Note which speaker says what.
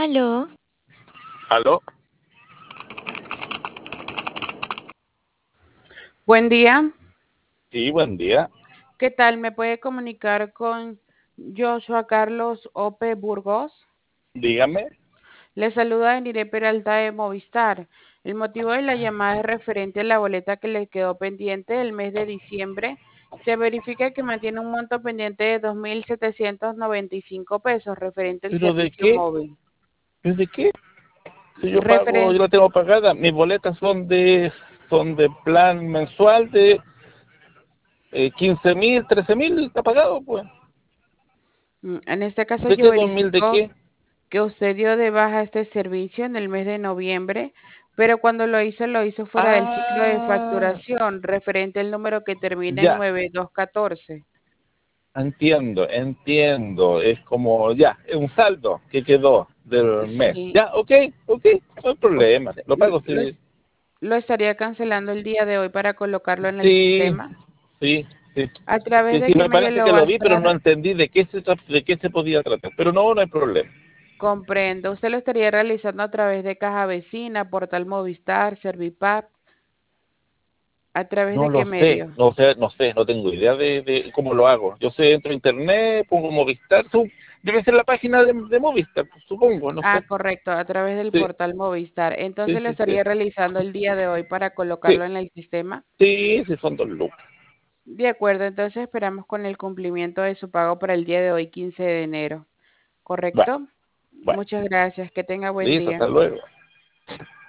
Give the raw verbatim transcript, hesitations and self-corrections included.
Speaker 1: Aló,
Speaker 2: ¿Aló?
Speaker 3: Buen día.
Speaker 2: Sí, buen día.
Speaker 3: ¿Qué tal? ¿Me puede comunicar con Joshua Carlos Ope Burgos?
Speaker 2: Dígame.
Speaker 3: Le saluda Enire Peralta de Movistar. El motivo de la llamada es referente a la boleta que le quedó pendiente del mes de diciembre. Se verifica que mantiene un monto pendiente de dos mil setecientos noventa y cinco pesos referente al
Speaker 2: ¿Pero de
Speaker 3: servicio
Speaker 2: qué?
Speaker 3: móvil.
Speaker 2: ¿Pero de qué? Si yo pago, yo
Speaker 3: Referen-
Speaker 2: la tengo pagada, mis boletas son de son de plan mensual de eh, quince mil, trece mil, está pagado, pues.
Speaker 3: mm, en este caso
Speaker 2: ¿De
Speaker 3: yo
Speaker 2: qué dos mil de
Speaker 3: verifico
Speaker 2: qué?
Speaker 3: que usted dio de baja este servicio en el mes de noviembre, pero cuando lo hizo, lo hizo fuera del ciclo de
Speaker 2: Ah,
Speaker 3: facturación, referente al número que termina en
Speaker 2: ya,
Speaker 3: nueve dos uno cuatro.
Speaker 2: entiendo, entiendo. Es como, ya, es un saldo que quedó del mes.
Speaker 3: Sí,
Speaker 2: Ya, ok, ok, no hay problema.
Speaker 3: usted
Speaker 2: Lo
Speaker 3: l-
Speaker 2: pago,
Speaker 3: lo,
Speaker 2: sí.
Speaker 3: es- lo estaría cancelando el día de hoy para colocarlo en el
Speaker 2: Sí,
Speaker 3: sistema.
Speaker 2: sí, sí.
Speaker 3: ¿A través
Speaker 2: Sí,
Speaker 3: de
Speaker 2: sí,
Speaker 3: qué
Speaker 2: me
Speaker 3: medio
Speaker 2: parece
Speaker 3: lo
Speaker 2: que
Speaker 3: va a
Speaker 2: lo vi, pero no
Speaker 3: estar?
Speaker 2: entendí de qué se, tra- de qué se podía tratar. Pero no, no hay problema.
Speaker 3: Comprendo. ¿Usted lo estaría realizando a través de Caja Vecina, Portal Movistar, Servipap? ¿A través
Speaker 2: No
Speaker 3: de qué
Speaker 2: lo sé,
Speaker 3: medio?
Speaker 2: no sé, no sé, no tengo idea de, de cómo lo hago. Yo sé, entro a internet, pongo Movistar, su- debe ser la página de, de Movistar, supongo, no
Speaker 3: Ah,
Speaker 2: sé.
Speaker 3: correcto, a través del
Speaker 2: Sí,
Speaker 3: portal Movistar.
Speaker 2: sí,
Speaker 3: Entonces lo
Speaker 2: sí, sí.
Speaker 3: estaría realizando el día de hoy para
Speaker 2: Sí,
Speaker 3: colocarlo en el sistema.
Speaker 2: sí, sí, son dos lucas.
Speaker 3: De acuerdo, entonces esperamos con el cumplimiento de su pago para el día de hoy, quince de enero.
Speaker 2: Bueno,
Speaker 3: ¿Correcto?
Speaker 2: bueno,
Speaker 3: Muchas gracias. Que tenga buen
Speaker 2: listo,
Speaker 3: día.
Speaker 2: hasta luego.